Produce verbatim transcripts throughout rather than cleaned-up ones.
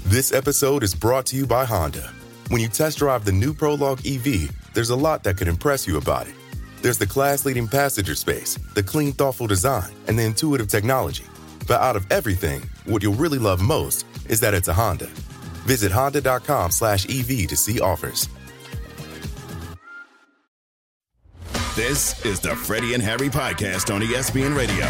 This episode is brought to you by Honda. When you test drive the new Prologue E V, there's a lot that could impress you about it. There's the class-leading passenger space, the clean, thoughtful design, and the intuitive technology. But out of everything, what you'll really love most is that it's a Honda. Visit honda.com slash EV to see offers. This is the Freddie and Harry podcast on E S P N Radio.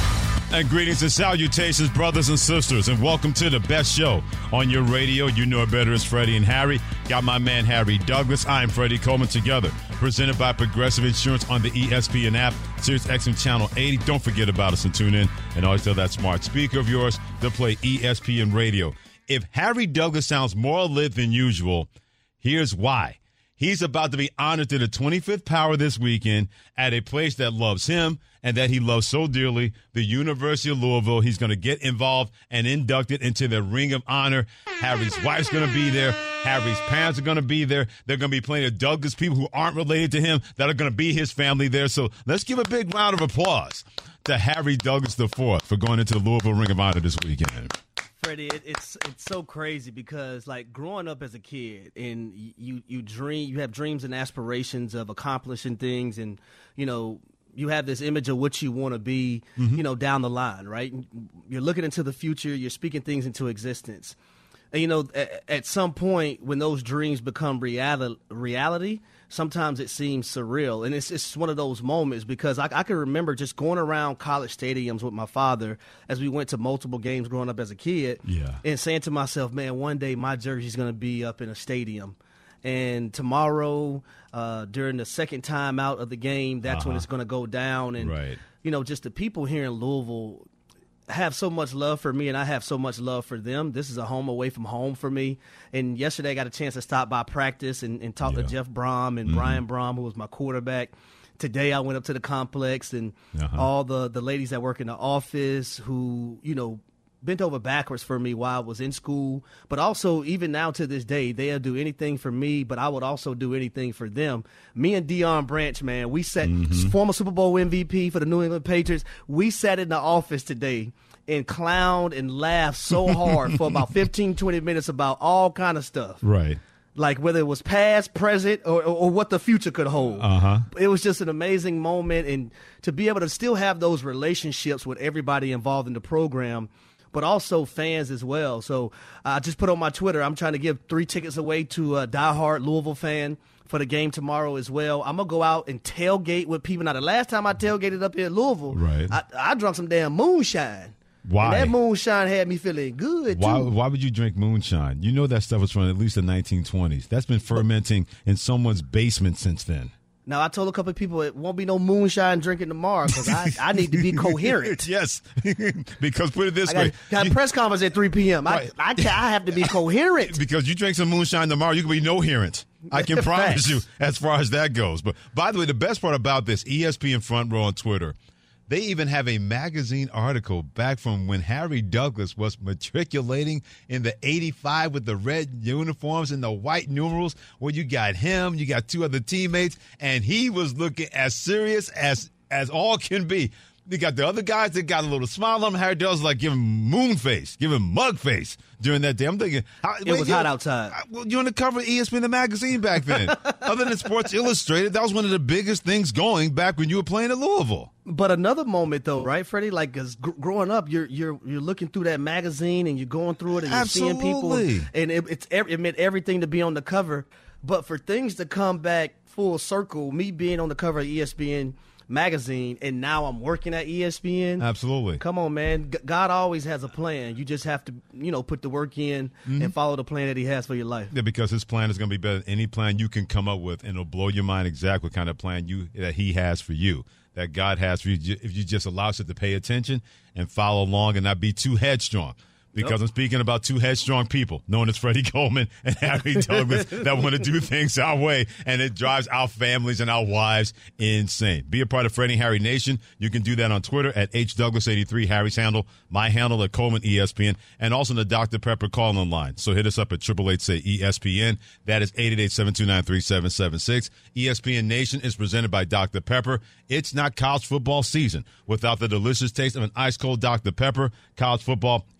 And greetings and salutations, brothers and sisters, and welcome to the best show on your radio. You know it better as Freddie and Harry. Got my man Harry Douglas. I'm Freddie Coleman together. Presented by Progressive Insurance on the E S P N app, Sirius X M Channel eighty. Don't forget about us and tune in. And always tell that smart speaker of yours to play E S P N Radio. If Harry Douglas sounds more lit than usual, here's why. He's about to be honored to the twenty-fifth power this weekend at a place that loves him and that he loves so dearly, the University of Louisville. He's going to get involved and inducted into the Ring of Honor. Harry's wife's going to be there. Harry's parents are going to be there. They're going to be plenty of Douglas people who aren't related to him that are going to be his family there. So let's give a big round of applause to Harry Douglas the fourth for going into the Louisville Ring of Honor this weekend. Freddie, it, it's it's so crazy because, like, growing up as a kid and you you dream, you have dreams and aspirations of accomplishing things, and you know you have this image of what you want to be, mm-hmm. you know, down the line, right? You're looking into the future, you're speaking things into existence, and you know at, at some point when those dreams become reality, reality. Sometimes it seems surreal, and it's it's one of those moments because I, I can remember just going around college stadiums with my father as we went to multiple games growing up as a kid, yeah. and saying to myself, man, one day my jersey's going to be up in a stadium, and tomorrow uh, during the second time out of the game, that's uh-huh. when it's going to go down, and right. you know, just the people here in Louisville have so much love for me, and I have so much love for them. This is a home away from home for me. And yesterday I got a chance to stop by practice and, and talk yeah. to Jeff Brom and mm-hmm. Brian Brom, who was my quarterback. Today I went up to the complex, and uh-huh. all the, the ladies that work in the office who, you know, bent over backwards for me while I was in school. But also, even now to this day, they'll do anything for me, but I would also do anything for them. Me and Deion Branch, man, we sat, mm-hmm. former Super Bowl M V P for the New England Patriots, we sat in the office today and clowned and laughed so hard for about fifteen, twenty minutes about all kind of stuff. Right. Like whether it was past, present, or, or, or what the future could hold. Uh-huh. It was just an amazing moment, and to be able to still have those relationships with everybody involved in the program, but also fans as well. So I just put on my Twitter, I'm trying to give three tickets away to a diehard Louisville fan for the game tomorrow as well. I'm going to go out and tailgate with people. Now, the last time I tailgated up here in Louisville, right. I, I drank some damn moonshine. Why? And that moonshine had me feeling good, why, too. Why would you drink moonshine? You know that stuff was from at least the nineteen twenties. That's been fermenting in someone's basement since then. Now, I told a couple of people it won't be no moonshine drinking tomorrow because I, I need to be coherent. Yes, because put it this I way. Got, got you, a press conference at three p.m. Right. I, I, can, I have to be coherent. Because you drink some moonshine tomorrow, you can be no-herent. I can promise you as far as that goes. But by the way, the best part about this, E S P N Front Row on Twitter, they even have a magazine article back from when Harry Douglas was matriculating in the eighty-five with the red uniforms and the white numerals, where you got him, you got two other teammates, and he was looking as serious as as all can be. You got the other guys that got a little smile on him. Harry Douglas like giving moon face, giving mug face during that day. I'm thinking, how, it wait, was you, hot outside. Well, you're on the cover of E S P N the magazine back then. Other than Sports Illustrated, that was one of the biggest things going back when you were playing at Louisville. But another moment, though, right, Freddie? Like, cause gr- growing up, you're you're you're looking through that magazine and you're going through it and you're Absolutely. seeing people, and it, it's it meant everything to be on the cover. But for things to come back full circle, me being on the cover of E S P N magazine, and now I'm working at E S P N. Absolutely. Come on, man. G- God always has a plan. You just have to, you know, put the work in mm-hmm. and follow the plan that he has for your life. Yeah, because his plan is going to be better than any plan you can come up with, and it'll blow your mind exactly what kind of plan you that he has for you, that God has for you, if you just allow us to pay attention and follow along and not be too headstrong. Because nope. I'm speaking about two headstrong people, known as Freddie Coleman and Harry Douglas, that want to do things our way, and it drives our families and our wives insane. Be a part of Freddie and Harry Nation. You can do that on Twitter at H Douglas eighty-three, Harry's handle, my handle at Coleman E S P N, and also in the Doctor Pepper call-in line. So hit us up at eight eight eight, say E S P N. That is eight eight eight, seven two nine, three seven seven six. E S P N Nation is presented by Doctor Pepper. It's not college football season without the delicious taste of an ice-cold Doctor Pepper. College football, it's a Harry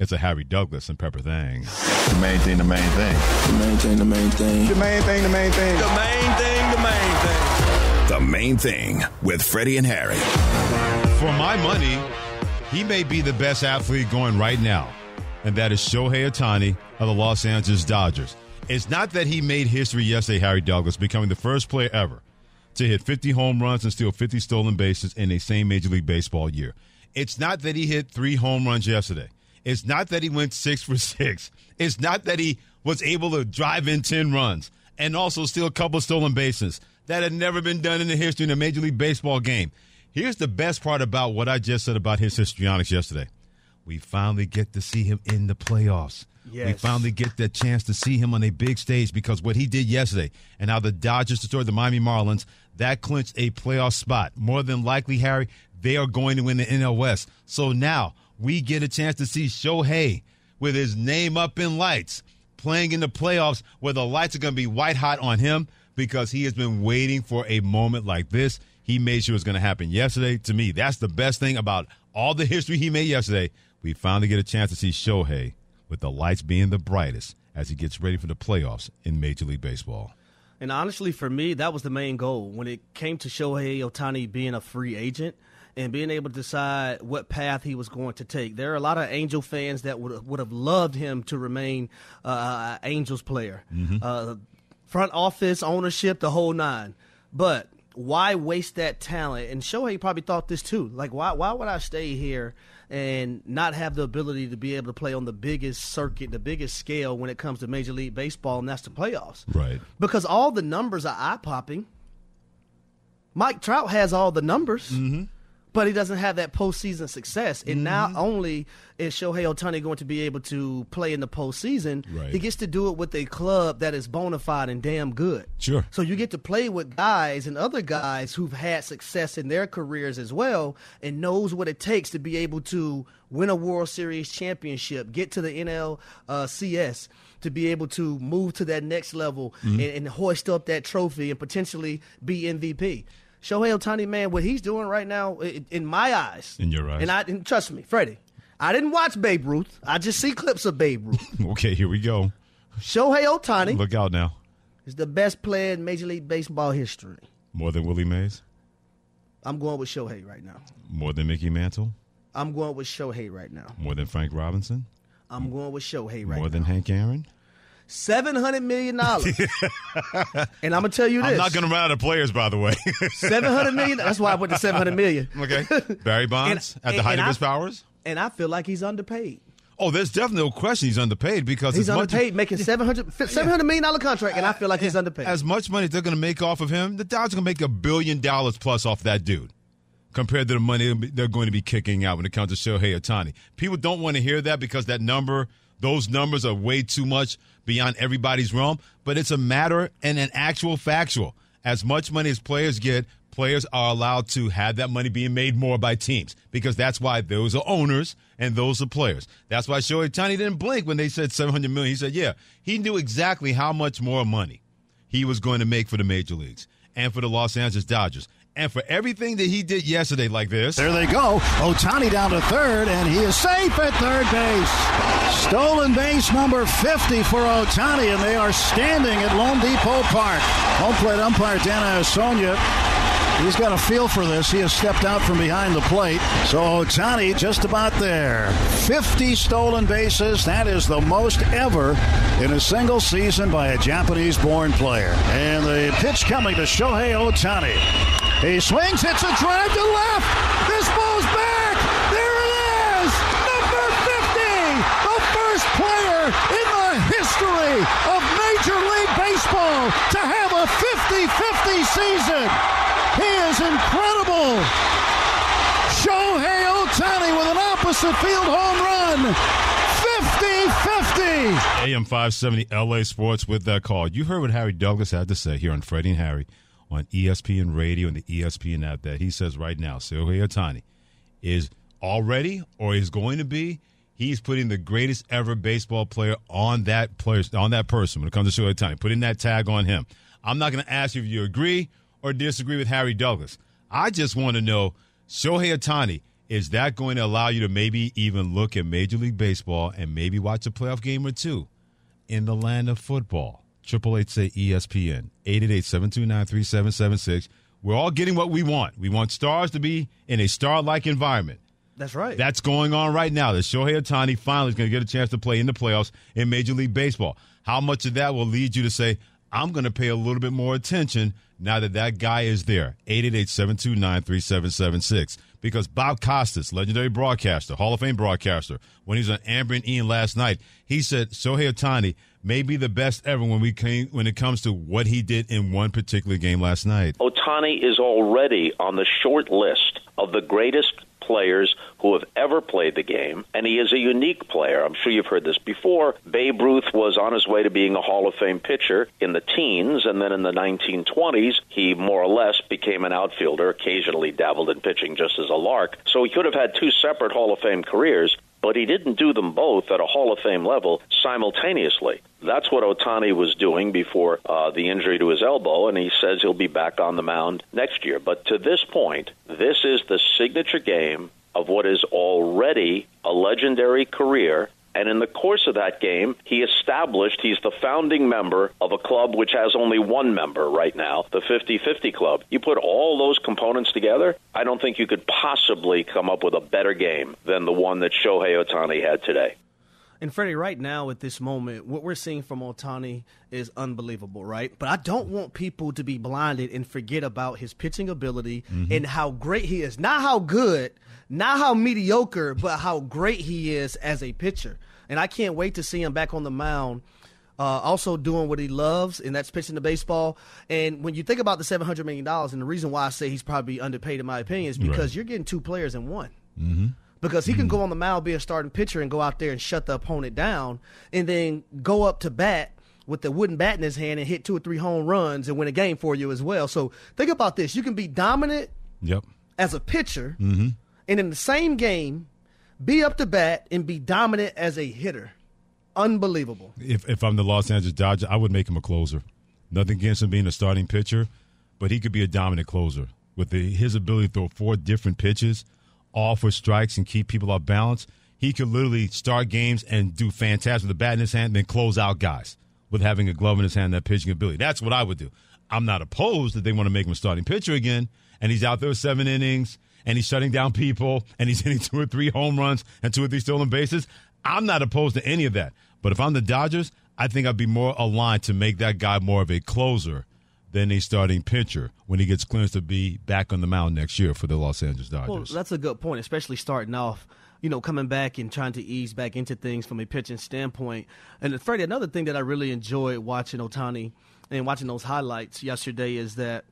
Douglas and Pepper Things. The main thing, the main thing. The main thing, the main thing. The main thing, the main thing. The main thing, the main thing. The main thing with Freddie and Harry. For my money, he may be the best athlete going right now, and that is Shohei Ohtani of the Los Angeles Dodgers. It's not that he made history yesterday, Harry Douglas, becoming the first player ever to hit fifty home runs and steal fifty stolen bases in a same Major League Baseball year. It's not that he hit three home runs yesterday. It's not that he went six for six. It's not that he was able to drive in ten runs and also steal a couple of stolen bases. That had never been done in the history in a Major League Baseball game. Here's the best part about what I just said about his histrionics yesterday. We finally get to see him in the playoffs. Yes. We finally get that chance to see him on a big stage because what he did yesterday and how the Dodgers destroyed the Miami Marlins, that clinched a playoff spot. More than likely, Harry, they are going to win the N L West. So now we get a chance to see Shohei with his name up in lights playing in the playoffs where the lights are going to be white hot on him because he has been waiting for a moment like this. He made sure it was going to happen yesterday. To me, that's the best thing about all the history he made yesterday. We finally get a chance to see Shohei with the lights being the brightest as he gets ready for the playoffs in Major League Baseball. And honestly, for me, that was the main goal. When it came to Shohei Ohtani being a free agent and being able to decide what path he was going to take. There are a lot of Angel fans that would would have loved him to remain uh, an Angels player. Mm-hmm. Uh, front office, ownership, the whole nine. But why waste that talent? And Shohei probably thought this too. Like, why why would I stay here and not have the ability to be able to play on the biggest circuit, the biggest scale when it comes to Major League Baseball, and that's the playoffs? Right. Because all the numbers are eye-popping. Mike Trout has all the numbers. Mm-hmm. But he doesn't have that postseason success. And mm-hmm. not only is Shohei Ohtani going to be able to play in the postseason, right. he gets to do it with a club that is bona fide and damn good. Sure. So you get to play with guys and other guys who've had success in their careers as well and knows what it takes to be able to win a World Series championship, get to the N L C S, to be able to move to that next level mm-hmm. and, and hoist up that trophy and potentially be M V P. Shohei Ohtani, man, what he's doing right now, in my eyes. In your eyes. And I and trust me, Freddie, I didn't watch Babe Ruth. I just see clips of Babe Ruth. Okay, here we go. Shohei Ohtani. Look out now. Is the best player in Major League Baseball history. More than Willie Mays? I'm going with Shohei right now. More than Mickey Mantle? I'm going with Shohei right now. More than Frank Robinson? I'm going with Shohei right now. More than Hank Aaron? seven hundred million dollars. And I'm going to tell you this. I'm not going to run out of players, by the way. seven hundred million dollars. That's why I went to seven hundred million dollars. Okay. Barry Bonds and, at the and, height and of I, his powers? And I feel like he's underpaid. Oh, there's definitely no question he's underpaid because he's underpaid, much, making seven hundred million dollars contract, and I feel like he's underpaid. As much money as they're going to make off of him, the Dodgers are going to make a billion dollars plus off that dude compared to the money they're going to be kicking out when it comes to Shohei Ohtani. People don't want to hear that because that number, those numbers are way too much beyond everybody's realm, but it's a matter and an actual factual. As much money as players get, players are allowed to have that money being made more by teams because that's why those are owners and those are players. That's why Shohei Ohtani didn't blink when they said seven hundred million dollars. He said, yeah, he knew exactly how much more money he was going to make for the major leagues and for the Los Angeles Dodgers. And for everything that he did yesterday like this. There they go. Ohtani down to third, and he is safe at third base. Stolen base number fifty for Ohtani, and they are standing at Lone Depot Park. Home plate umpire Dan Iasonia, he's got a feel for this. He has stepped out from behind the plate. So Ohtani just about there. fifty stolen bases. That is the most ever in a single season by a Japanese-born player. And the pitch coming to Shohei Ohtani. He swings, hits a drive to left. This ball's back. There it is. Number fifty. The first player in the history of Major League Baseball to have a fifty-fifty season. He is incredible. Shohei Ohtani with an opposite field home run. fifty-fifty. A M five seventy L A Sports with that call. You heard what Harry Douglas had to say here on Freddie and Harry on E S P N Radio and the E S P N app that he says right now, Shohei Ohtani is already or is going to be, he's putting the greatest ever baseball player on that player, on that person when it comes to Shohei Ohtani, putting that tag on him. I'm not going to ask you if you agree or disagree with Harry Douglas. I just want to know, Shohei Ohtani, is that going to allow you to maybe even look at Major League Baseball and maybe watch a playoff game or two in the land of football? Triple Eight say E S P N, eight eight eight, seven two nine, three seven seven six. We're all getting what we want. We want stars to be in a star-like environment. That's right. That's going on right now. That Shohei Ohtani finally is going to get a chance to play in the playoffs in Major League Baseball. How much of that will lead you to say, I'm going to pay a little bit more attention now that that guy is there? eight eight eight, seven two nine, three seven seven six. Because Bob Costas, legendary broadcaster, Hall of Fame broadcaster, when he was on Amber and Ian last night, he said Shohei Ohtani may be the best ever when we came when it comes to what he did in one particular game last night. Ohtani is already on the short list of the greatest players who have ever played the game, and he is a unique player. I'm sure you've heard this before. Babe Ruth was on his way to being a Hall of Fame pitcher in the teens, and then in the nineteen twenties, he more or less became an outfielder, occasionally dabbled in pitching just as a lark. So he could have had two separate Hall of Fame careers, but he didn't do them both at a Hall of Fame level simultaneously. That's what Ohtani was doing before uh, the injury to his elbow, and he says he'll be back on the mound next year. But to this point, this is the signature game of what is already a legendary career. And in the course of that game, he established he's the founding member of a club which has only one member right now, the fifty-fifty Club. You put all those components together, I don't think you could possibly come up with a better game than the one that Shohei Ohtani had today. And Freddie, right now at this moment, what we're seeing from Ohtani is unbelievable, right? But I don't want people to be blinded and forget about his pitching ability mm-hmm. and how great he is. Not how good, not how mediocre, but how great he is as a pitcher. And I can't wait to see him back on the mound, uh, also doing what he loves, and that's pitching the baseball. And when you think about the seven hundred million dollars, and the reason why I say he's probably underpaid in my opinion is because right. you're getting two players in one. Mm-hmm. Because he can go on the mound, be a starting pitcher, and go out there and shut the opponent down, and then go up to bat with the wooden bat in his hand and hit two or three home runs and win a game for you as well. So think about this. You can be dominant yep. as a pitcher, mm-hmm. and in the same game, be up to bat and be dominant as a hitter. Unbelievable. If if I'm the Los Angeles Dodgers, I would make him a closer. Nothing against him being a starting pitcher, but he could be a dominant closer. With the, his ability to throw four different pitches, all for strikes and keep people off balance, he could literally start games and do fantastic with the bat in his hand and then close out guys with having a glove in his hand, that pitching ability. That's what I would do. I'm not opposed that they want to make him a starting pitcher again, and he's out there with seven innings, and he's shutting down people, and he's hitting two or three home runs and two or three stolen bases. I'm not opposed to any of that. But if I'm the Dodgers, I think I'd be more aligned to make that guy more of a closer than a starting pitcher when he gets clearance to be back on the mound next year for the Los Angeles Dodgers. Well, that's a good point, especially starting off, you know, coming back and trying to ease back into things from a pitching standpoint. And, Freddie, another thing that I really enjoyed watching Ohtani and watching those highlights yesterday is that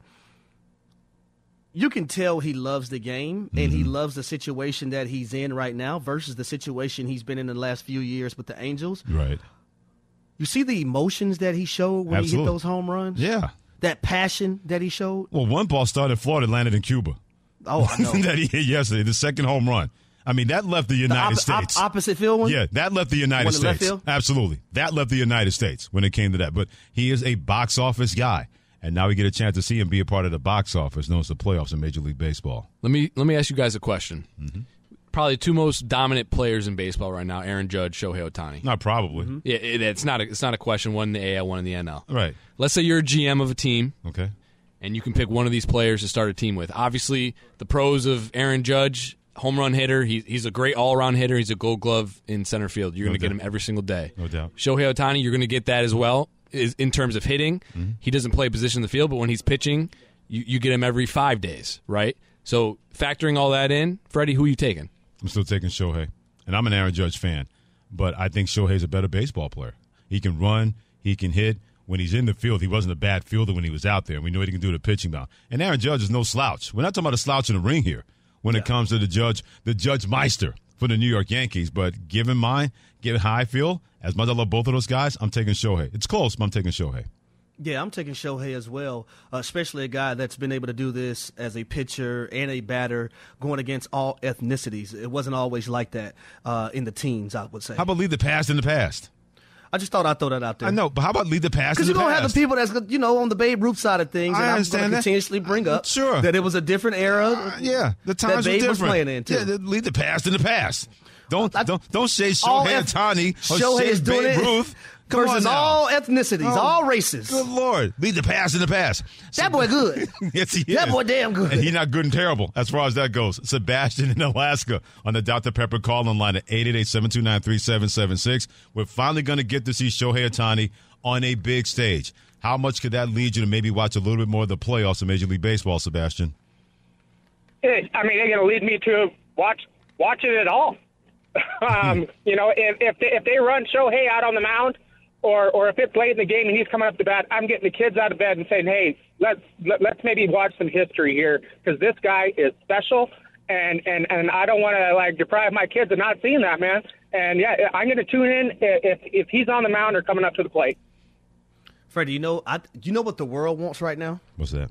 you can tell he loves the game and mm-hmm. he loves the situation that he's in right now versus the situation he's been in the last few years with the Angels. Right. You see the emotions that he showed when Absolutely. he hit those home runs? Yeah. That passion that he showed? Well, one ball started in Florida, landed in Cuba. Oh, I know. that he hit yesterday, the second home run. I mean, that left the United the op- States. Op- opposite field one? Yeah, that left the United one States. Left field? Absolutely. That left the United States when it came to that. But he is a box office guy. And now we get a chance to see him be a part of the box office, known as the playoffs in Major League Baseball. Let me let me ask you guys a question. Mm-hmm. Probably two most dominant players in baseball right now: Aaron Judge, Shohei Ohtani. Not probably. Mm-hmm. Yeah, it, it's not. A, it's not a question. One in the A L, one in the N L. Right. Let's say you're a G M of a team. Okay. And you can pick one of these players to start a team with. Obviously, the pros of Aaron Judge, home run hitter. He, he's a great all-around hitter. He's a gold glove in center field. You're no going to get him every single day. No doubt. Shohei Ohtani, you're going to get that as well. Is in terms of hitting, mm-hmm. he doesn't play a position in the field, but when he's pitching, you, you get him every five days, right? So factoring all that in, Freddie, who are you taking? I'm still taking Shohei, and I'm an Aaron Judge fan, but I think Shohei's a better baseball player. He can run, he can hit. When he's in the field, he wasn't a bad fielder when he was out there. We know what he can do to pitching mound. And Aaron Judge is no slouch. We're not talking about a slouch in the ring here when yeah. it comes to the Judge, the Judge Meister for the New York Yankees. But given mine, given how I feel, as much as I love both of those guys, I'm taking Shohei. It's close, but I'm taking Shohei. Yeah, I'm taking Shohei as well, uh, especially a guy that's been able to do this as a pitcher and a batter going against all ethnicities. It wasn't always like that uh, in the teens, I would say. How about leave the past in the past? I just thought I'd throw that out there. I know, but how about lead the past? Because you're going to have the people that's, you know, on the Babe Ruth side of things. I and understand I'm that. continuously bring up sure. that it was a different era. Uh, yeah, the times that Babe were different. was playing in, too. Yeah, lead the past in the past. Don't I, don't don't say all Shohei eth- Ohtani or Shohei say is doing Babe it Ruth. Come versus on now. all ethnicities, Oh, all races. Good Lord. Lead the past in the past. That boy good. Yes, he is. That boy damn good. And he's not good and terrible as far as that goes. Sebastian in Alaska on the Doctor Pepper call-in line at eight eight eight, seven two nine, three seven seven six. We're finally going to get to see Shohei Ohtani on a big stage. How much could that lead you to maybe watch a little bit more of the playoffs in Major League Baseball, Sebastian? It, I mean, they're going to lead me to watch watch it at all. um, you know, if if they, if they run Shohei out on the mound, or or if it's late in the game and he's coming up to bat, I'm getting the kids out of bed and saying, hey, let's let, let's maybe watch some history here, because this guy is special, and and and I don't want to like deprive my kids of not seeing that, man. And yeah, I'm going to tune in if if he's on the mound or coming up to the plate. Freddie, you know, I you know what the world wants right now? What's that?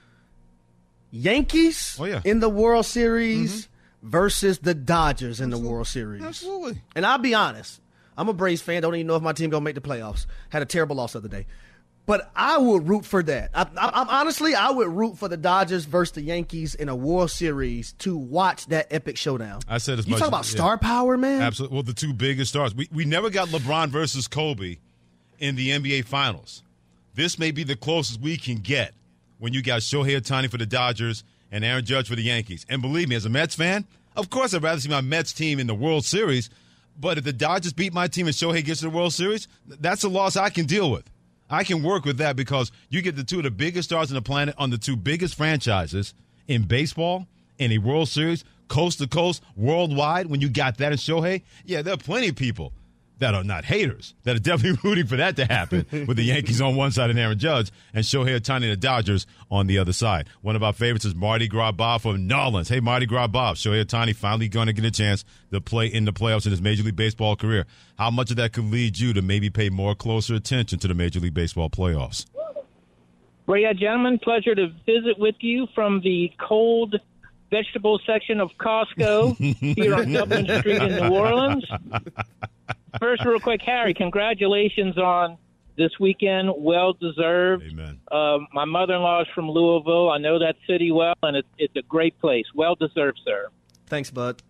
Yankees oh, yeah. in the World Series mm-hmm. versus the Dodgers in Absolutely. the World Series. Absolutely. And I'll be honest, I'm a Braves fan. Don't even know if my team going to make the playoffs. Had a terrible loss the other day. But I would root for that. I, I, I'm honestly, I would root for the Dodgers versus the Yankees in a World Series to watch that epic showdown. I said as you much. You talk about yeah. star power, man? Absolutely. Well, the two biggest stars. We, we never got LeBron versus Kobe in the N B A Finals. This may be the closest we can get when you got Shohei Ohtani for the Dodgers and Aaron Judge for the Yankees. And believe me, as a Mets fan, of course I'd rather see my Mets team in the World Series. But if the Dodgers beat my team and Shohei gets to the World Series, that's a loss I can deal with. I can work with that because you get the two of the biggest stars on the planet on the two biggest franchises in baseball in a World Series, coast to coast, worldwide. When you got that in Shohei, yeah, there are plenty of people that are not haters that are definitely rooting for that to happen with the Yankees on one side and Aaron Judge and Shohei Ohtani and the Dodgers on the other side. One of our favorites is Mardi Gras Bob from Nolans. Hey, Mardi Gras Bob, Shohei Ohtani finally going to get a chance to play in the playoffs in his Major League Baseball career. How much of that could lead you to maybe pay more closer attention to the Major League Baseball playoffs? Well, yeah, gentlemen, pleasure to visit with you from the cold vegetable section of Costco here on Dublin Street in New Orleans. First, real quick, Harry, congratulations on this weekend. Well-deserved. Amen. Uh, my mother-in-law is from Louisville. I know that city well, and it's, it's a great place. Well-deserved, sir. Thanks, bud.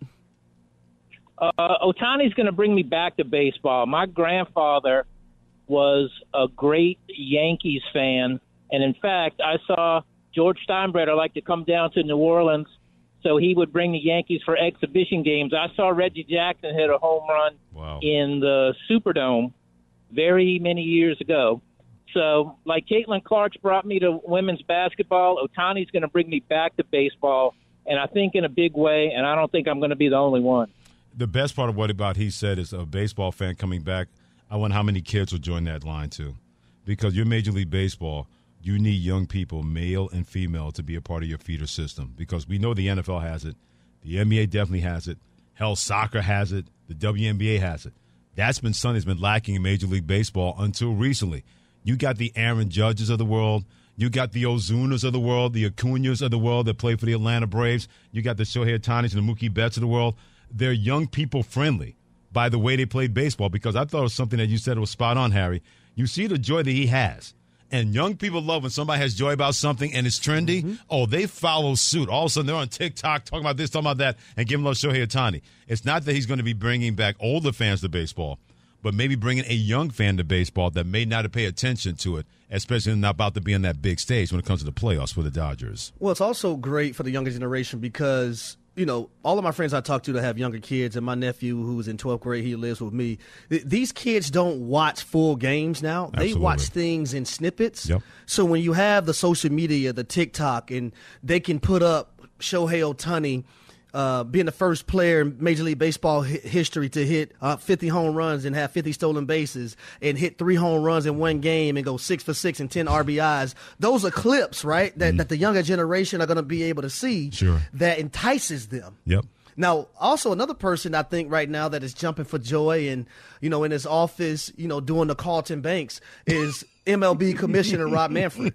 Uh, Ohtani's going to bring me back to baseball. My grandfather was a great Yankees fan, and in fact, I saw George Steinbrenner like to come down to New Orleans, so he would bring the Yankees for exhibition games. I saw Reggie Jackson hit a home run wow. in the Superdome very many years ago. So, like Caitlin Clark's brought me to women's basketball, Ohtani's going to bring me back to baseball, and I think in a big way, and I don't think I'm going to be the only one. The best part of what about he said is a baseball fan coming back. I wonder how many kids will join that line, too. Because you're Major League Baseball, you need young people, male and female, to be a part of your feeder system. Because we know the N F L has it. The N B A definitely has it. Hell, soccer has it. The W N B A has it. That's been something that's been lacking in Major League Baseball until recently. You got the Aaron Judges of the world. You got the Ozunas of the world, the Acuñas of the world that play for the Atlanta Braves. You got the Shohei Ohtanis and the Mookie Betts of the world. They're young people friendly by the way they played baseball, because I thought it was something that you said was spot on, Harry. You see the joy that he has. And young people love when somebody has joy about something and it's trendy. Mm-hmm. Oh, they follow suit. All of a sudden, they're on TikTok talking about this, talking about that, and giving love to Shohei Ohtani. It's not that he's going to be bringing back older fans to baseball, but maybe bringing a young fan to baseball that may not have paid attention to it, especially not about to be on that big stage when it comes to the playoffs for the Dodgers. Well, it's also great for the younger generation because, you know, all of my friends I talk to that have younger kids, and my nephew who's in twelfth grade, he lives with me. Th- these kids don't watch full games now. Absolutely. They watch things in snippets. Yep. So when you have the social media, the TikTok, and they can put up Shohei Ohtani uh, being the first player in Major League Baseball hi- history to hit uh, fifty home runs and have fifty stolen bases and hit three home runs in one game and go six for six and ten R B Is. Those are clips, right, that, mm. that the younger generation are going to be able to see. Sure. That entices them. Yep. Now, also another person I think right now that is jumping for joy and, you know, in his office, you know, doing the Carlton Banks is M L B Commissioner Rob Manfred.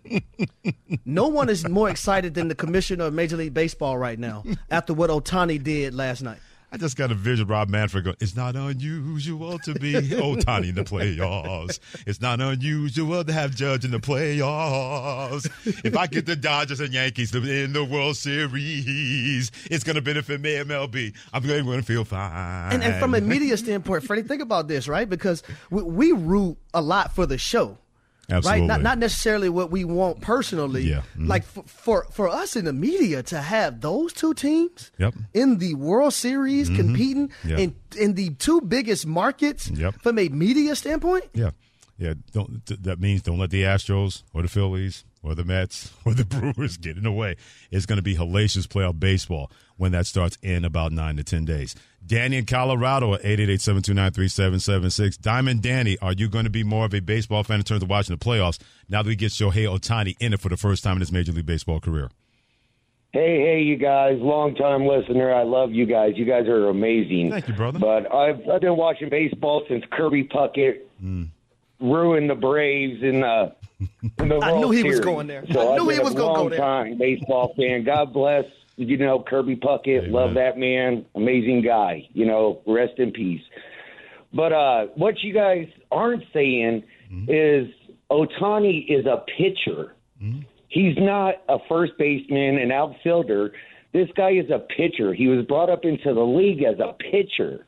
No one is more excited than the commissioner of Major League Baseball right now after what Ohtani did last night. I just got a vision of Rob Manfred going, it's not unusual to be Ohtani in the playoffs. It's not unusual to have Judge in the playoffs. If I get the Dodgers and Yankees in the World Series, it's going to benefit me, M L B. I'm going to feel fine. And, and from a media standpoint, Freddie, think about this, right? Because we, we root a lot for the show. Absolutely. Right? Not not necessarily what we want personally. Yeah. Mm-hmm. Like for, for for us in the media to have those two teams yep. in the World Series mm-hmm. competing yep. in in the two biggest markets yep. from a media standpoint. Yeah. Yeah. Don't that means don't let the Astros or the Phillies or the Mets or the Brewers get in the way. It's going to be hellacious playoff baseball when that starts in about nine to ten days. Danny in Colorado at eight eight eight, seven two nine, three seven seven six. Diamond Danny, are you going to be more of a baseball fan in terms of watching the playoffs now that we get Shohei Ohtani in it for the first time in his Major League Baseball career? Hey, hey, you guys, long-time listener. I love you guys. You guys are amazing. Thank you, brother. But I've, I've been watching baseball since Kirby Puckett mm. ruined the Braves in the, in the I World knew he Series. was going there. So I knew I've he was been a going to go there. long-time baseball fan. God bless. You know, Kirby Puckett, Amen. Love that man, amazing guy, you know, rest in peace. But uh, what you guys aren't saying mm-hmm. is Ohtani is a pitcher. Mm-hmm. He's not a first baseman, an outfielder. This guy is a pitcher. He was brought up into the league as a pitcher.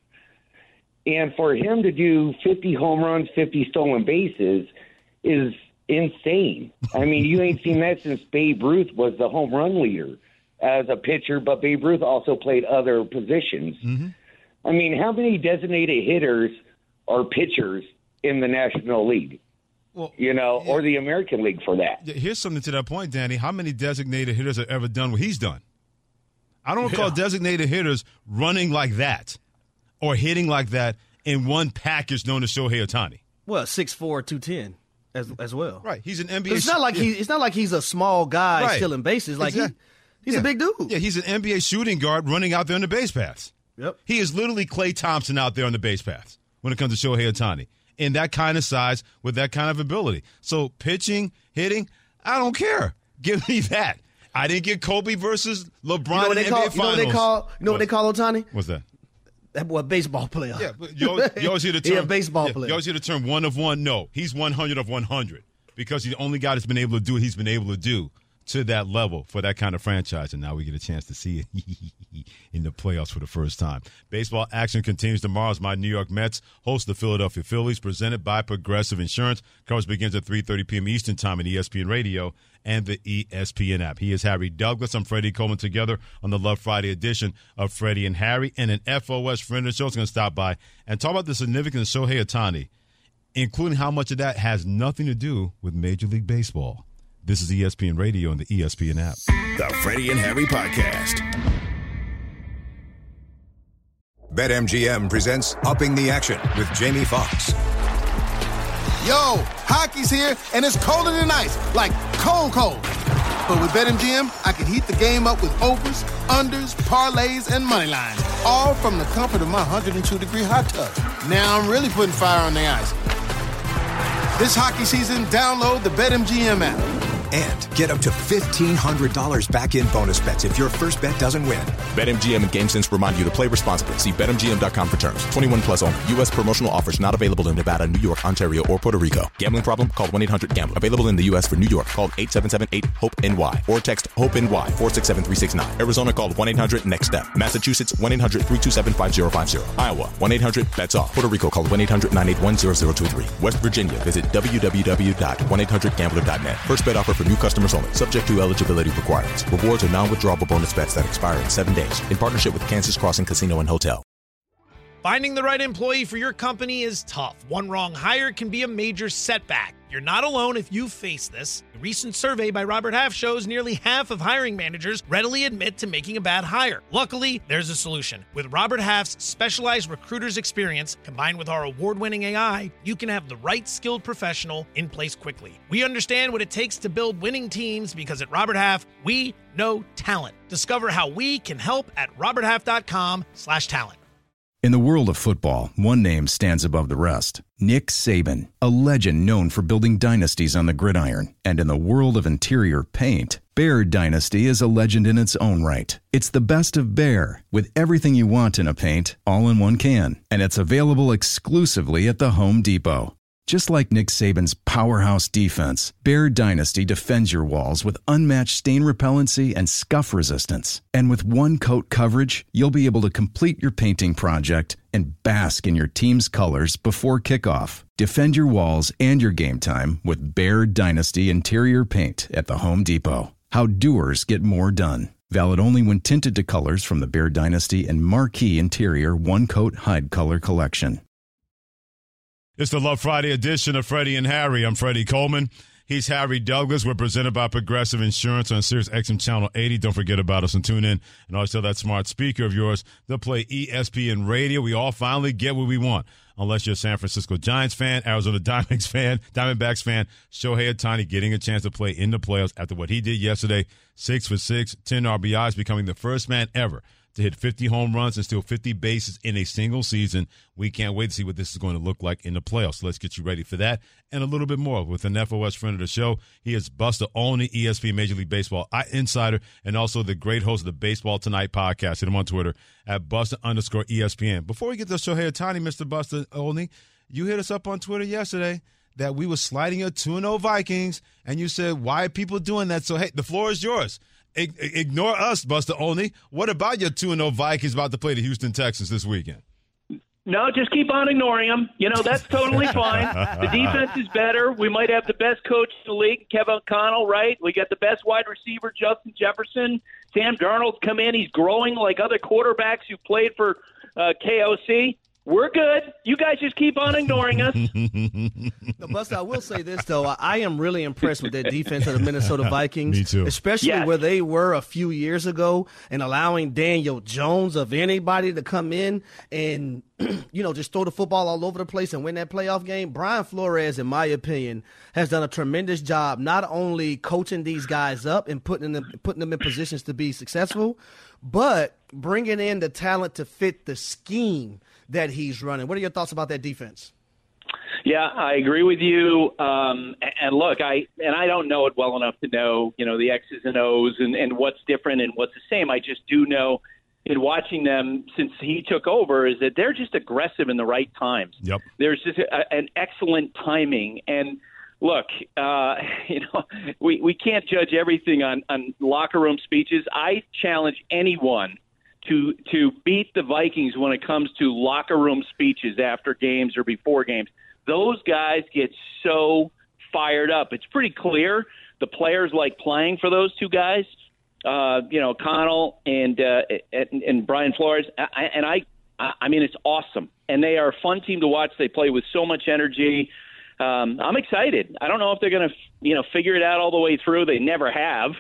And for him to do fifty home runs, fifty stolen bases is insane. I mean, you ain't seen that since Babe Ruth was the home run leader as a pitcher, but Babe Ruth also played other positions. Mm-hmm. I mean, how many designated hitters are pitchers in the National League? Well, you know, yeah. or the American League for that. Here's something to that point, Danny. How many designated hitters have ever done what he's done? I don't yeah. call designated hitters running like that or hitting like that in one package known as Shohei Ohtani. Well, six four, two ten as as well. Right. He's an N B A. It's not like yeah. he. It's not like he's a small guy right. stealing bases. Like exactly. he, he's yeah. a big dude. Yeah, he's an N B A shooting guard running out there on the base paths. Yep. He is literally Klay Thompson out there on the base paths when it comes to Shohei Ohtani. In that kind of size with that kind of ability. So pitching, hitting, I don't care. Give me that. I didn't get Kobe versus LeBron you know in the call, N B A Finals. You know what they call? You know what, what they call Ohtani? What's that? That boy, baseball player. Yeah, but you always, you always hear the term. He a baseball yeah, player. You always hear the term one of one. No, he's one hundred of one hundred because he's the only guy that's been able to do what he's been able to do to that level for that kind of franchise, and now we get a chance to see it in the playoffs for the first time. Baseball action continues tomorrow as my New York Mets host the Philadelphia Phillies, presented by Progressive Insurance. Coverage begins at three thirty p.m. Eastern Time on E S P N Radio and the E S P N app. He is Harry Douglas. I'm Freddie Coleman, together on the Love Friday edition of Freddie and Harry. And an F O S friend of the show is going to stop by and talk about the significance of Shohei Ohtani, including how much of that has nothing to do with Major League Baseball. This is E S P N Radio and the E S P N app. The Freddie and Harry Podcast. BetMGM presents Upping the Action with Jamie Foxx. Yo, hockey's here, and it's colder than ice, like cold, cold. But with BetMGM, I can heat the game up with overs, unders, parlays, and money lines, all from the comfort of my one hundred two degree hot tub. Now I'm really putting fire on the ice. This hockey season, download the BetMGM app. And get up to fifteen hundred dollars back in bonus bets if your first bet doesn't win. BetMGM and GameSense remind you to play responsibly. See Bet M G M dot com for terms. twenty-one plus only. U S promotional offers not available in Nevada, New York, Ontario, or Puerto Rico. Gambling problem? Call one eight hundred gambler. Available in the U S for New York. Call eight seven seven eight hope N Y or text HOPE-NY four six seven three six nine. Arizona, call one eight hundred next step. Massachusetts, one eight hundred three two seven five zero five zero. Iowa, one eight hundred bets off. Puerto Rico, call one eight hundred nine eight one zero zero two three. West Virginia, visit w w w dot one eight hundred gambler dot net. First bet offer for new customers only. Subject to eligibility requirements. Rewards are non-withdrawable bonus bets that expire in seven days. In partnership with Kansas Crossing Casino and Hotel. Finding the right employee for your company is tough. One wrong hire can be a major setback. You're not alone if you face this. A recent survey by Robert Half shows nearly half of hiring managers readily admit to making a bad hire. Luckily, there's a solution. With Robert Half's specialized recruiter's experience, combined with our award-winning A I, you can have the right skilled professional in place quickly. We understand what it takes to build winning teams because at Robert Half, we know talent. Discover how we can help at robert half dot com slash talent. In the world of football, one name stands above the rest. Nick Saban, a legend known for building dynasties on the gridiron. And in the world of interior paint, Behr Dynasty is a legend in its own right. It's the best of Behr, with everything you want in a paint, all in one can. And it's available exclusively at the Home Depot. Just like Nick Saban's powerhouse defense, Behr Dynasty defends your walls with unmatched stain repellency and scuff resistance. And with one-coat coverage, you'll be able to complete your painting project and bask in your team's colors before kickoff. Defend your walls and your game time with Behr Dynasty Interior Paint at the Home Depot. How doers get more done. Valid only when tinted to colors from the Behr Dynasty and Marquee Interior One-Coat Hide Color Collection. It's the Love Friday edition of Freddie and Harry. I'm Freddie Coleman. He's Harry Douglas. We're presented by Progressive Insurance on Sirius X M Channel eighty. Don't forget about us and tune in. And always tell that smart speaker of yours to play E S P N Radio. We all finally get what we want. Unless you're a San Francisco Giants fan, Arizona Diamondbacks fan, Diamondbacks fan, Shohei Ohtani getting a chance to play in the playoffs after what he did yesterday. Six for six, ten R B Is, becoming the first man ever to hit fifty home runs and steal fifty bases in a single season. We can't wait to see what this is going to look like in the playoffs. So let's get you ready for that and a little bit more with an F O S friend of the show. He is Buster Olney, E S P N Major League Baseball insider, and also the great host of the Baseball Tonight podcast. Hit him on Twitter at Buster underscore E S P N. Before we get to Shohei Ohtani, Mister Buster Olney, you hit us up on Twitter yesterday that we were sliding your two and oh Vikings, and you said, why are people doing that? So, hey, the floor is yours. Ignore us, Buster Olney. What about your two and oh Vikings about to play the Houston Texans this weekend? No, just keep on ignoring them. You know, that's totally fine. The defense is better. We might have the best coach in the league, Kevin O'Connell, right? We got the best wide receiver, Justin Jefferson. Sam Darnold's come in. He's growing like other quarterbacks who played for uh, K O C. We're good. You guys just keep on ignoring us. No, Buster, I will say this, though. I am really impressed with that defense of the Minnesota Vikings. Me too. Especially yes. where they were a few years ago and allowing Daniel Jones of anybody to come in and, you know, just throw the football all over the place and win that playoff game. Brian Flores, in my opinion, has done a tremendous job not only coaching these guys up and putting them, putting them in positions to be successful, but bringing in the talent to fit the scheme that he's running. What are your thoughts about that defense? Yeah, I agree with you. Um, and look, I and I don't know it well enough to know, you know, the X's and O's and, and what's different and what's the same. I just do know in watching them since he took over is that they're just aggressive in the right times. Yep. There's just a, an excellent timing. And look, uh, you know, we, we can't judge everything on, on locker room speeches. I challenge anyone to to beat the Vikings when it comes to locker room speeches after games or before games. Those guys get so fired up. It's pretty clear the players like playing for those two guys, uh, you know, Connell and, uh, and and Brian Flores. I, and I, I mean, it's awesome. And they are a fun team to watch. They play with so much energy. Um, I'm excited. I don't know if they're going to, you know, figure it out all the way through. They never have.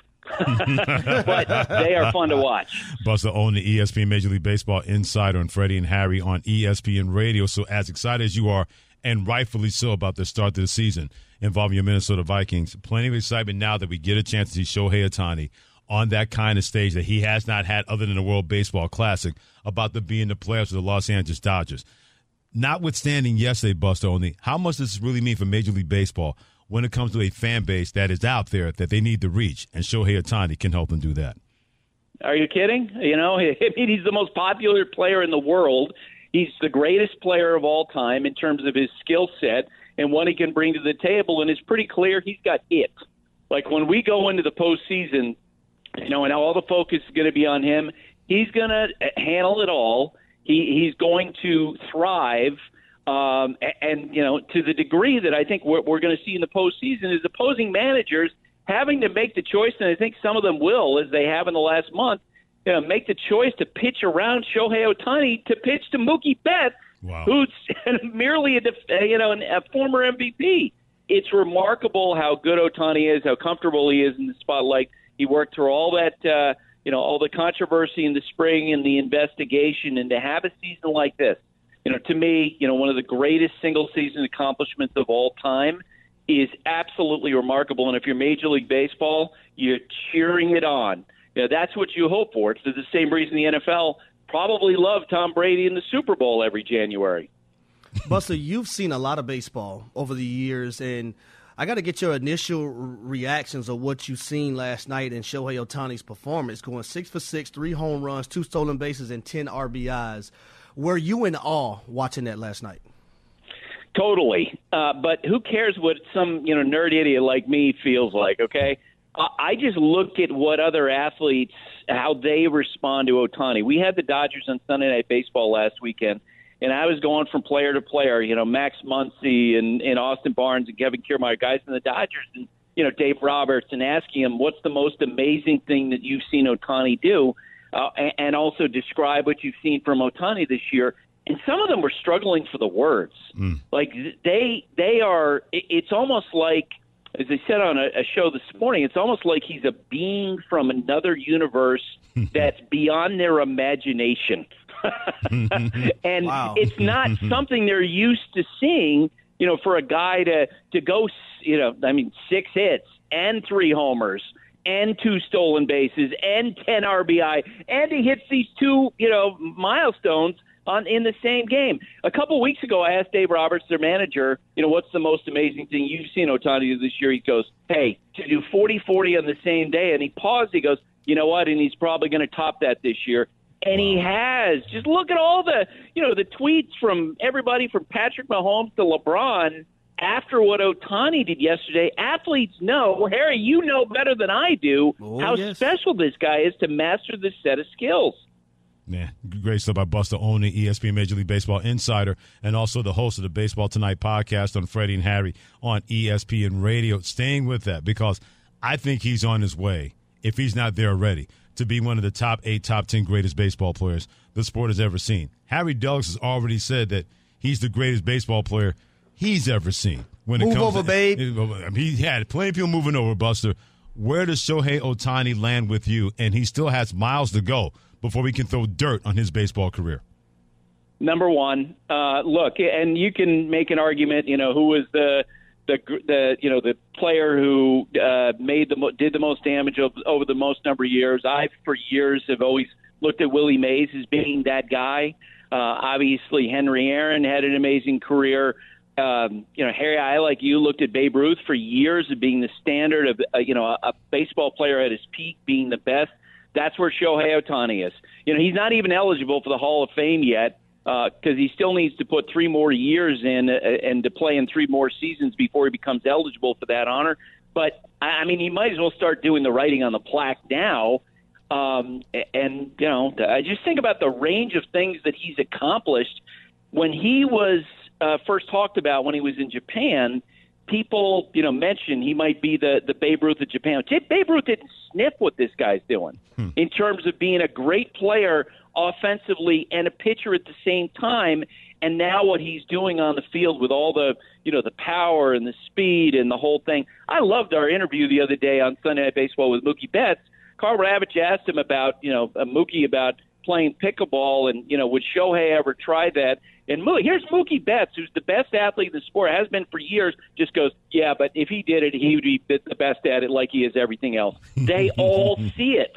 But they are fun to watch. Buster Olney, E S P N Major League Baseball insider, and Freddie and Harry on E S P N Radio. So as excited as you are, and rightfully so, about the start of the season involving your Minnesota Vikings, plenty of excitement now that we get a chance to see Shohei Ohtani on that kind of stage that he has not had other than the World Baseball Classic, about to be in the playoffs with the Los Angeles Dodgers. Notwithstanding yesterday, Buster Olney, how much does this really mean for Major League Baseball when it comes to a fan base that is out there that they need to reach, and Shohei Ohtani can help them do that? Are you kidding? You know, I mean, he's the most popular player in the world. He's the greatest player of all time in terms of his skill set and what he can bring to the table, and it's pretty clear he's got it. Like when we go into the postseason, you know, and all the focus is going to be on him, he's going to handle it all. He, he's going to thrive. Um, and, and, you know, to the degree that I think what we're going to see in the postseason is opposing managers having to make the choice, and I think some of them will, as they have in the last month, you know, make the choice to pitch around Shohei Ohtani to pitch to Mookie Betts, wow. who's merely a, you know, a former M V P. It's remarkable how good Ohtani is, how comfortable he is in the spotlight. He worked through all that, uh, you know, all the controversy in the spring and the investigation, and to have a season like this, you know, to me, you know, one of the greatest single-season accomplishments of all time is absolutely remarkable. And if you're Major League Baseball, you're cheering it on. You know, that's what you hope for. It's the same reason the N F L probably love Tom Brady in the Super Bowl every January. Buster, you've seen a lot of baseball over the years, and I got to get your initial reactions of what you've seen last night in Shohei Ohtani's performance, going six for six, three home runs, two stolen bases, and ten R B Is. Were you in awe watching that last night? Totally. Uh, but who cares what some you know nerd idiot like me feels like, okay? Uh, I just look at what other athletes, how they respond to Ohtani. We had the Dodgers on Sunday Night Baseball last weekend, and I was going from player to player, you know, Max Muncy and, and Austin Barnes and Kevin Kiermaier, guys in the Dodgers, and, you know, Dave Roberts, and asking them, what's the most amazing thing that you've seen Ohtani do? Uh, and, and also describe what you've seen from Ohtani this year. And some of them were struggling for the words. Mm. Like, they, they are, it's almost like, as I said on a, a show this morning, it's almost like he's a being from another universe that's beyond their imagination. and wow. It's not something they're used to seeing, you know, for a guy to, to go, you know, I mean, six hits and three homers and two stolen bases and ten R B I, and he hits these two, you know, milestones on in the same game. A couple of weeks ago, I asked Dave Roberts, their manager, you know, what's the most amazing thing you've seen Ohtani do this year? He goes, hey, to do forty forty on the same day. And he paused. He goes, you know what? And he's probably going to top that this year. And he has. Just look at all the, you know, the tweets from everybody from Patrick Mahomes to LeBron after what Ohtani did yesterday. Athletes know, Harry, you know better than I do, oh, how yes. special this guy is to master this set of skills. Yeah, great stuff by Buster Olney, E S P N Major League Baseball insider, and also the host of the Baseball Tonight podcast on Freddie and Harry on E S P N Radio. Staying with that because I think he's on his way, if he's not there already, to be one of the top eight, top ten greatest baseball players the sport has ever seen. Harry Douglas has already said that he's the greatest baseball player he's ever seen. When Move it comes over, to, babe. It, he had plenty of people moving over, Buster. Where does Shohei Ohtani land with you? And he still has miles to go before we can throw dirt on his baseball career. Number one, uh, look, and you can make an argument, you know, who was the the the you know the player who uh, made the did the most damage over, over the most number of years. I, for years, have always looked at Willie Mays as being that guy. Uh, obviously, Henry Aaron had an amazing career. Um, you know, Harry, I, like you, looked at Babe Ruth for years as being the standard of, uh, you know, a, a baseball player at his peak being the best. That's where Shohei Ohtani is. You know, he's not even eligible for the Hall of Fame yet because uh, he still needs to put three more years in uh, and to play in three more seasons before he becomes eligible for that honor. But, I mean, he might as well start doing the writing on the plaque now. Um, and, you know, I just think about the range of things that he's accomplished. When he was uh, first talked about when he was in Japan, people, you know, mentioned he might be the, the Babe Ruth of Japan. Babe Ruth didn't sniff what this guy's doing hmm. in terms of being a great player offensively and a pitcher at the same time. And now what he's doing on the field with all the, you know, the power and the speed and the whole thing. I loved our interview the other day on Sunday Night Baseball with Mookie Betts. Carl Ravitch asked him about, you know, uh, Mookie about playing pickleball and, you know, would Shohei ever try that? And Mo- here's Mookie Betts, who's the best athlete in the sport, has been for years, just goes, yeah, but if he did it, he would be the best at it like he is everything else. They all see it.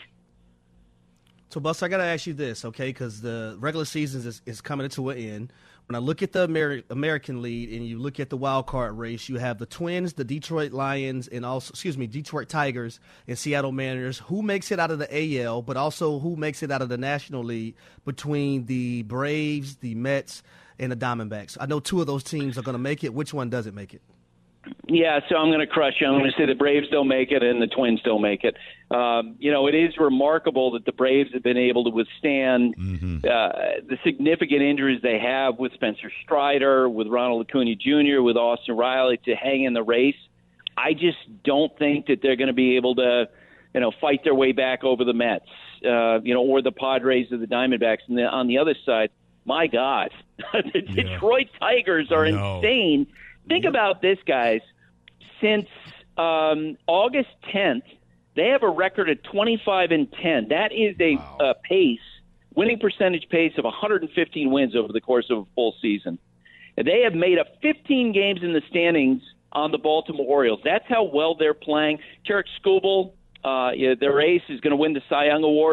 So, Buster, I got to ask you this, okay, because the regular season is, is coming to an end. When I look at the Amer- American League and you look at the wild card race, you have the Twins, the Detroit Lions, and also, excuse me, Detroit Tigers and Seattle Mariners. Who makes it out of the A L, but also who makes it out of the National League between the Braves, the Mets, and the Diamondbacks? I know two of those teams are going to make it. Which one doesn't make it? Yeah, so I'm going to crush you. I'm going to say the Braves don't make it and the Twins don't make it. Um, you know, it is remarkable that the Braves have been able to withstand mm-hmm. uh, the significant injuries they have with Spencer Strider, with Ronald Acuna Junior, with Austin Riley to hang in the race. I just don't think that they're going to be able to, you know, fight their way back over the Mets, uh, you know, or the Padres or the Diamondbacks. And the, on the other side, my God, the yeah. Detroit Tigers are insane. Think about this, guys. Since um, August tenth, they have a record of twenty-five and ten. That is a wow. uh, pace, winning percentage pace of one hundred fifteen wins over the course of a full season. And they have made up fifteen games in the standings on the Baltimore Orioles. That's how well they're playing. Tarek Skubal, uh, yeah, their ace, is going to win the Cy Young Award.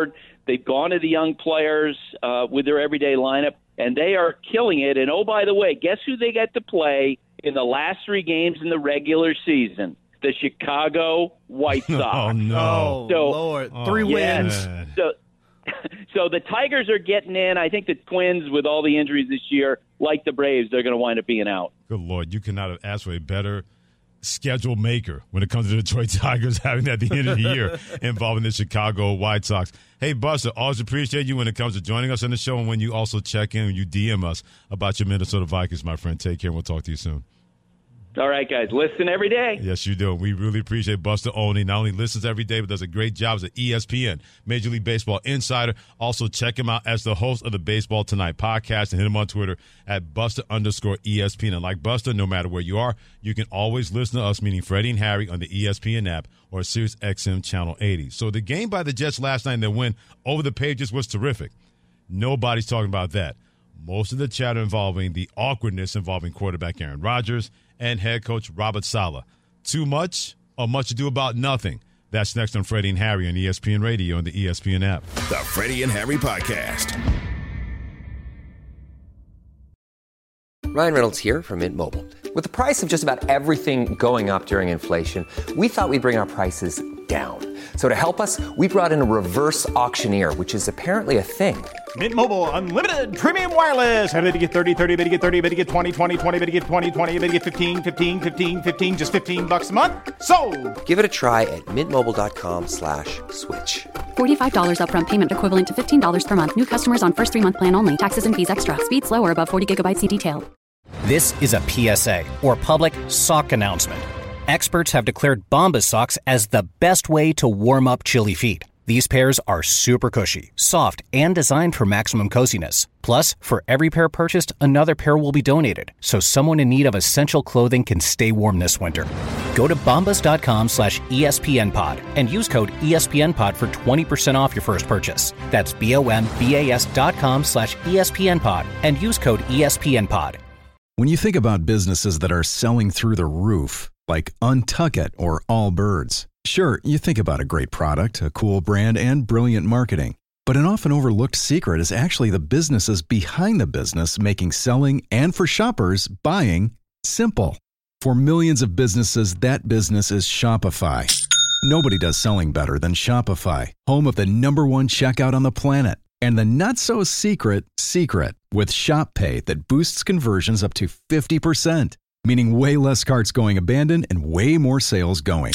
They've gone to the young players uh, with their everyday lineup, and they are killing it. And, oh, by the way, guess who they get to play in the last three games in the regular season? The Chicago White Sox. Oh, no. So, Lord. Three yeah, wins. So, so the Tigers are getting in. I think the Twins, with all the injuries this year, like the Braves, they're going to wind up being out. Good Lord. You cannot have asked for a better schedule maker when it comes to the Detroit Tigers having that at the end of the year involving the Chicago White Sox. Hey, Buster, always appreciate you when it comes to joining us on the show and when you also check in and you D M us about your Minnesota Vikings, my friend. Take care, and we'll talk to you soon. All right, guys. Listen every day. Yes, you do. We really appreciate Buster Olney. Not only listens every day, but does a great job as an E S P N Major League Baseball insider. Also, check him out as the host of the Baseball Tonight podcast and hit him on Twitter at Buster underscore E S P N. And like Buster, no matter where you are, you can always listen to us, meaning Freddie and Harry, on the E S P N app or Sirius X M Channel eighty. So the game by the Jets last night and their win over the Patriots was terrific. Nobody's talking about that. Most of the chatter involving the awkwardness involving quarterback Aaron Rodgers and head coach Robert Saleh. Too much or much ado about nothing? That's next on Freddie and Harry on E S P N Radio and the E S P N app. The Freddie and Harry Podcast. Ryan Reynolds here from Mint Mobile. With the price of just about everything going up during inflation, we thought we'd bring our prices down. So to help us, we brought in a reverse auctioneer, which is apparently a thing. Mint Mobile Unlimited Premium Wireless. How to get thirty, thirty, how to get thirty, how to get twenty, twenty, twenty, how to get twenty, twenty, how to get fifteen, fifteen, fifteen, fifteen, just fifteen bucks a month? Sold! Give it a try at mintmobile.com slash switch. forty-five dollars up front payment equivalent to fifteen dollars per month. New customers on first three-month plan only. Taxes and fees extra. Speed slower above forty gigabytes. See detail. This is a P S A, or public sock announcement. Experts have declared Bombas socks as the best way to warm up chilly feet. These pairs are super cushy, soft, and designed for maximum coziness. Plus, for every pair purchased, another pair will be donated, so someone in need of essential clothing can stay warm this winter. Go to bombas.com slash ESPNpod and use code ESPNpod for twenty percent off your first purchase. That's B-O-M-B-A-S dot com slash ESPNpod and use code ESPNpod. When you think about businesses that are selling through the roof, like Untuckit or Allbirds, sure, you think about a great product, a cool brand, and brilliant marketing. But an often overlooked secret is actually the businesses behind the business making selling and for shoppers buying simple. For millions of businesses, that business is Shopify. Nobody does selling better than Shopify, home of the number one checkout on the planet. And the not-so-secret secret with Shop Pay that boosts conversions up to fifty percent, meaning way less carts going abandoned and way more sales going.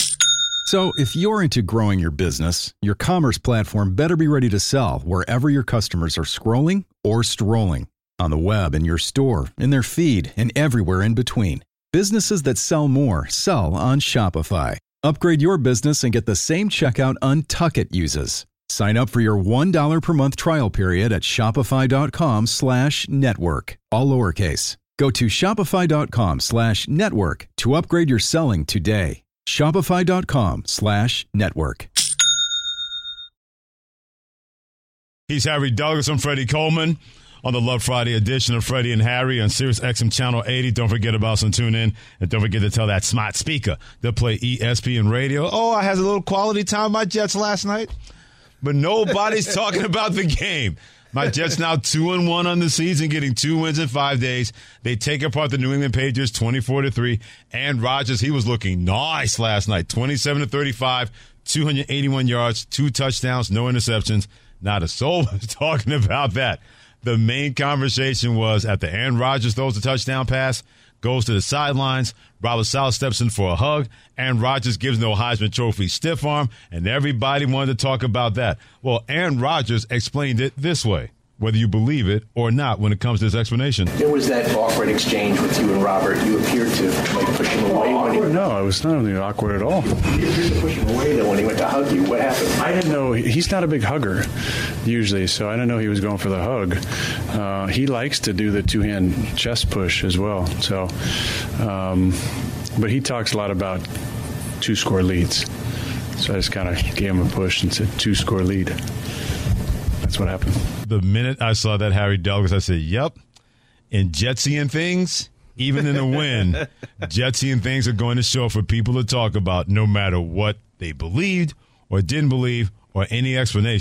So if you're into growing your business, your commerce platform better be ready to sell wherever your customers are scrolling or strolling, on the web, in your store, in their feed, and everywhere in between. Businesses that sell more sell on Shopify. Upgrade your business and get the same checkout Untuckit uses. Sign up for your one dollar per month trial period at shopify.com slash network, all lowercase. Go to shopify.com slash network to upgrade your selling today. Shopify.com slash network. He's Harry Douglas. I'm Freddie Coleman on the Love Friday edition of Freddie and Harry on Sirius X M Channel eighty. Don't forget about us and tune in. And don't forget to tell that smart speaker to play E S P N Radio. Oh, I had a little quality time with my Jets last night. But nobody's talking about the game. My Jets now two and one on the season, getting two wins in five days. They take apart the New England Patriots twenty-four to three. And Rodgers, he was looking nice last night, twenty-seven to thirty-five, two hundred eighty-one yards, two touchdowns, no interceptions. Not a soul was talking about that. The main conversation was after Aaron Rodgers throws a touchdown pass, goes to the sidelines, Robert Saleh steps in for a hug, and Rodgers gives no Heisman Trophy stiff arm, and everybody wanted to talk about that. Well, Aaron Rodgers explained it this way, whether you believe it or not when it comes to this explanation. There was that awkward exchange with you and Robert. You appeared to like push him away. When he, no, it was not really awkward at all. You appeared to push him away though when he went to hug you. What happened? I didn't know. He's not a big hugger usually, so I didn't know he was going for the hug. Uh, he likes to do the two-hand chest push as well. So, um, but he talks a lot about two-score leads. So I just kind of gave him a push and said two-score lead. That's what happened. The minute I saw that Harry Douglas, I said, yep. In Jetsian things, even in a win, Jetsian things are going to show for people to talk about no matter what they believed or didn't believe or any explanation.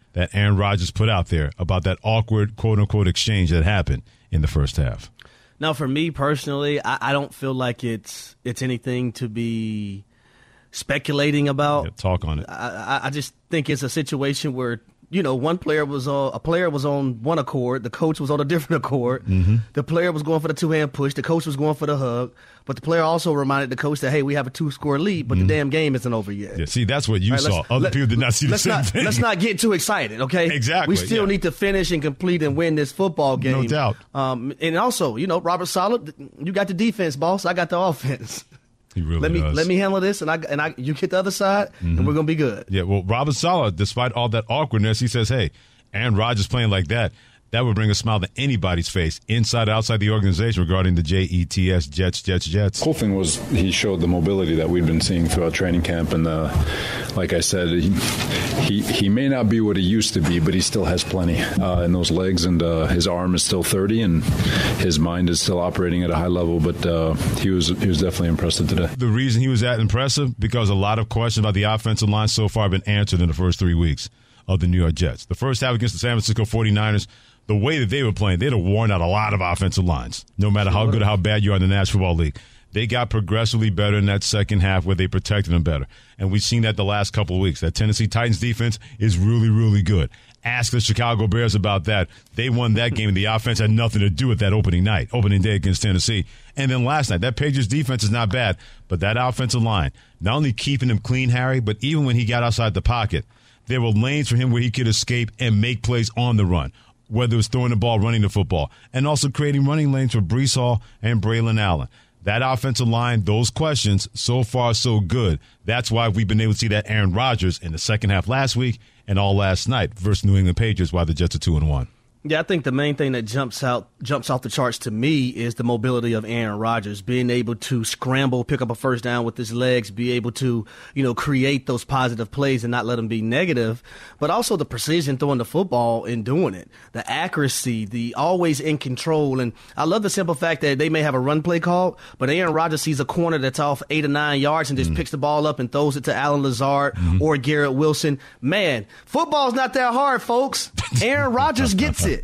that Aaron Rodgers put out there about that awkward, quote-unquote, exchange that happened in the first half? Now, for me personally, I, I don't feel like it's it's anything to be speculating about. Yeah, talk on it. I, I just think it's a situation where, you know, one player was on, a player was on one accord, the coach was on a different accord. Mm-hmm. The player was going for the two-hand push, the coach was going for the hug, but the player also reminded the coach that, hey, we have a two-score lead, but mm-hmm. the damn game isn't over yet. Yeah, see, that's what you right, saw. Other let, people did not see the same not, thing. Let's not get too excited, okay? Exactly. We still yeah. need to finish and complete and win this football game. No doubt. Um, and also, you know, Robert Saleh, you got the defense, boss. I got the offense. He really let me does. let me handle this, and I and I you hit the other side, mm-hmm. and we're gonna be good. Yeah, well, Robert Saleh, despite all that awkwardness, he says, "Hey, Aaron Rodgers playing like that, that would bring a smile to anybody's face, inside or outside the organization, regarding the J E T S, Jets, Jets, Jets." Cool thing was he showed the mobility that we've been seeing throughout training camp, and uh, like I said, he, he he may not be what he used to be, but he still has plenty uh, in those legs, and uh, his arm is still thirty, and his mind is still operating at a high level. But uh, he was he was definitely impressive today. The reason he was that impressive, because a lot of questions about the offensive line so far have been answered in the first three weeks of the New York Jets. The first half against the San Francisco forty-niners, the way that they were playing, they'd have worn out a lot of offensive lines, no matter how good or how bad you are in the National Football League. They got progressively better in that second half where they protected them better. And we've seen that the last couple of weeks. That Tennessee Titans defense is really, really good. Ask the Chicago Bears about that. They won that game, and the offense had nothing to do with that opening night, opening day against Tennessee. And then last night, that Patriots defense is not bad, but that offensive line, not only keeping him clean, Harry, but even when he got outside the pocket, there were lanes for him where he could escape and make plays on the run, whether it was throwing the ball, running the football, and also creating running lanes for Breece Hall and Braylon Allen. That offensive line, those questions, so far so good. That's why we've been able to see that Aaron Rodgers in the second half last week and all last night versus New England Patriots, while the Jets are two and one. Yeah, I think the main thing that jumps out, jumps off the charts to me is the mobility of Aaron Rodgers, being able to scramble, pick up a first down with his legs, be able to, you know, create those positive plays and not let them be negative, but also the precision throwing the football and doing it, the accuracy, the always in control. And I love the simple fact that they may have a run play called, but Aaron Rodgers sees a corner that's off eight or nine yards and just mm. picks the ball up and throws it to Alan Lazard mm-hmm. or Garrett Wilson. Man, football's not that hard, folks. Aaron Rodgers gets it.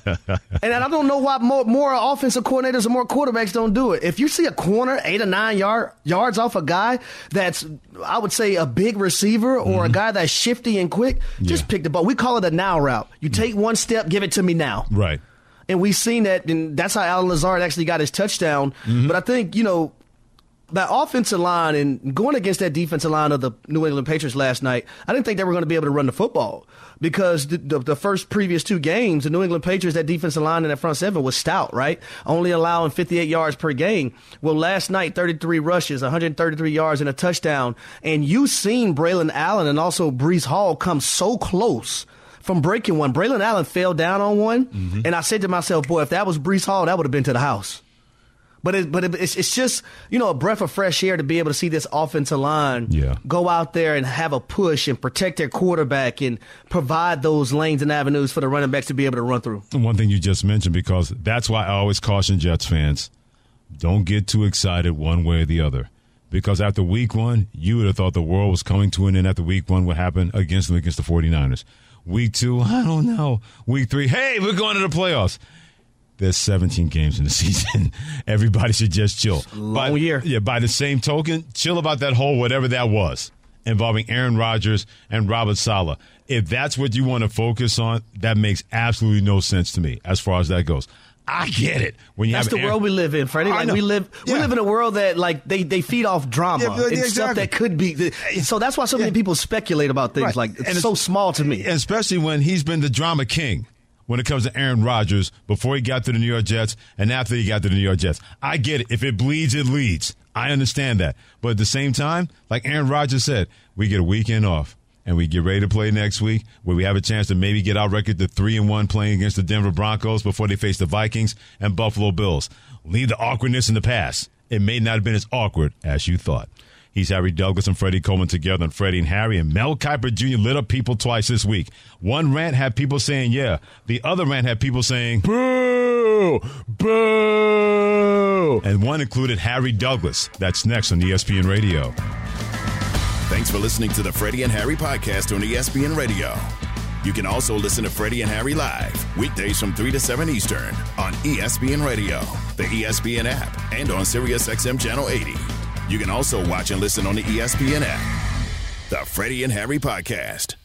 And I don't know why more, more offensive coordinators and more quarterbacks don't do it. If you see a corner eight or nine yard, yards off a guy that's, I would say, a big receiver or mm-hmm. a guy that's shifty and quick, just yeah. pick the ball. We call it a now route. You take one step, give it to me now. Right. And we've seen that, and that's how Alan Lazard actually got his touchdown. Mm-hmm. But I think, you know, that offensive line and going against that defensive line of the New England Patriots last night, I didn't think they were going to be able to run the football because the, the, the first previous two games, the New England Patriots, that defensive line and that front seven was stout, right? Only allowing fifty-eight yards per game. Well, last night, thirty-three rushes, one hundred thirty-three yards and a touchdown. And you've seen Braylon Allen and also Breece Hall come so close from breaking one. Braylon Allen fell down on one, mm-hmm. and I said to myself, boy, if that was Breece Hall, that would have been to the house. But it, but it, it's it's just, you know, a breath of fresh air to be able to see this offensive line yeah. go out there and have a push and protect their quarterback and provide those lanes and avenues for the running backs to be able to run through. One thing you just mentioned, because that's why I always caution Jets fans, don't get too excited one way or the other. Because after week one, you would have thought the world was coming to an end after week one, what happened against them against the forty-niners. Week two, I don't know. Week three, hey, we're going to the playoffs. There's seventeen games in the season. Everybody should just chill. Long by, year. Yeah, by the same token, chill about that whole whatever that was involving Aaron Rodgers and Robert Saleh. If that's what you want to focus on, that makes absolutely no sense to me as far as that goes. I get it. When you That's have the Aaron, world we live in, Freddie. Like we live, yeah. we live in a world that like they, they feed off drama Yeah, but, and yeah, stuff exactly. that could be. So that's why so many Yeah. people speculate about things Right. like it's, And it's so small to me. especially when he's been the drama king when it comes to Aaron Rodgers before he got to the New York Jets and after he got to the New York Jets. I get it. If it bleeds, it leads. I understand that. But at the same time, like Aaron Rodgers said, we get a weekend off and we get ready to play next week where we have a chance to maybe get our record to three and one playing against the Denver Broncos before they face the Vikings and Buffalo Bills. Leave the awkwardness in the past. It may not have been as awkward as you thought. He's Harry Douglas and Freddie Coleman together on Freddie and Harry. And Mel Kiper Junior lit up people twice this week. One rant had people saying, yeah. The other rant had people saying, boo, boo. And one included Harry Douglas. That's next on E S P N Radio. Thanks for listening to the Freddie and Harry podcast on E S P N Radio. You can also listen to Freddie and Harry live weekdays from three to seven Eastern on E S P N Radio, the E S P N app, and on Sirius X M Channel eighty. You can also watch and listen on the E S P N app. The Freddie and Harry Podcast.